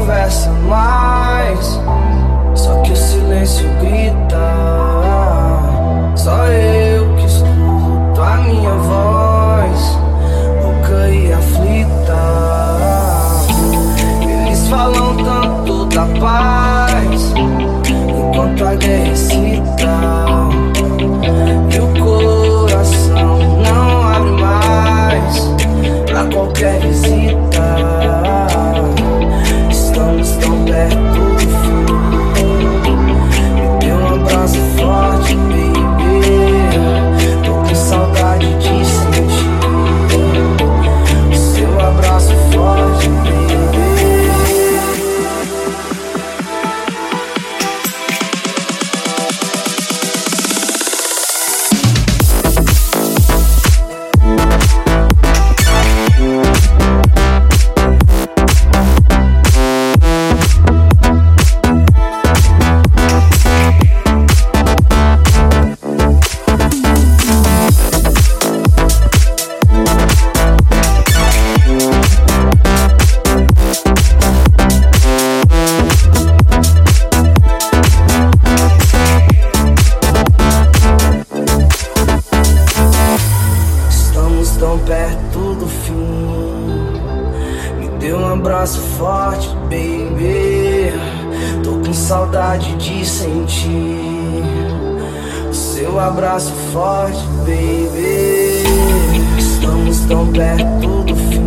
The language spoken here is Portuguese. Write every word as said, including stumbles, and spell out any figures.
conversa mais, só que o silêncio grita. Só eu que escuto a minha voz, louca e aflita. Eles falam tanto da paz, enquanto a guerra excita. E o coração não abre mais pra qualquer visita. Estamos tão perto do fim. Me dê um abraço forte, baby. Tô com saudade de sentir o seu abraço forte, baby. Tão perto do fim. Me dê um abraço forte, baby. Tô com saudade de sentir o seu abraço forte, baby. Estamos tão perto do fim.